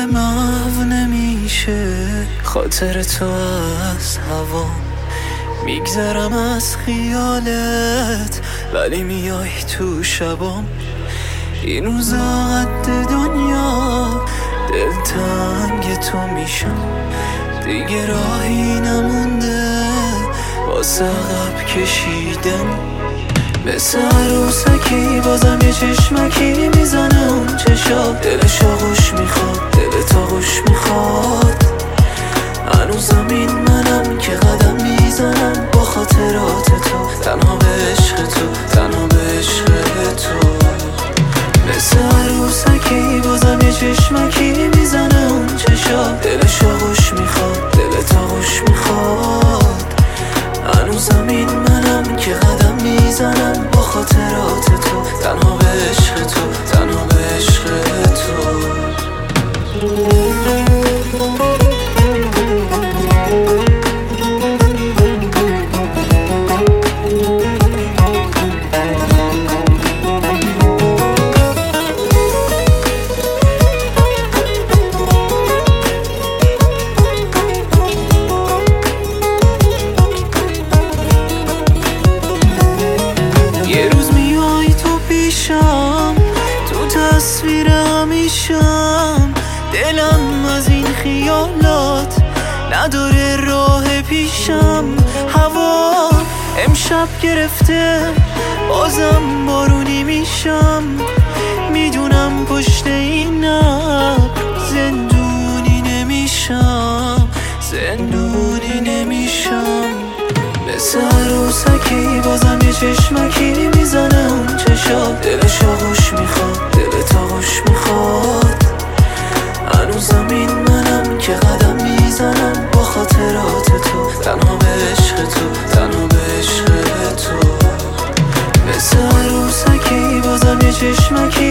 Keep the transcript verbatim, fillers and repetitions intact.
محو نمیشه خاطر تو از هوا. میگذرم از خیالت ولی میای تو شبام. این روزا قد دنیا دلتنگ تو میشم. دیگه راهی نمونده واسه عقب کشیدن. مثل عروسکی بازم یه چشمکی میزنه اون چشا. دلش آغوش میخواد، دلت آغوش میخواد. هنوزم این منم که قدم میزنم با خاطرات تو، تنها به عشق تو، تنها به عشق تو. مثل عروسکی بازم یه چشمکی میزنه اون چشا. دلش آغوش میخواد، دلت آغوش میخواد. هنوزم این منم که قدم میزنم با خاطرات تو، تنها به عشق تو، تنها به عشق تو. یه روز میای تو پیشم، تو تصویر همیشم. دلم از این خیالات نداره راه پیشم. هوا امشب گرفته بازم بارونی میشم. میدونم پشت این ابر زندونی نمیشم، زندونی نمیشم. مثل عروسکی بازم یه چشمکی میزنه اون چشا. دلش آغوش میخواد، دلت آغوش میخواد. هنوزم این منم که قدم میزنم با خاطرات تو، تنها به عشق تو، تنها به عشق تو. مثل عروسکی بازم یه چشمکی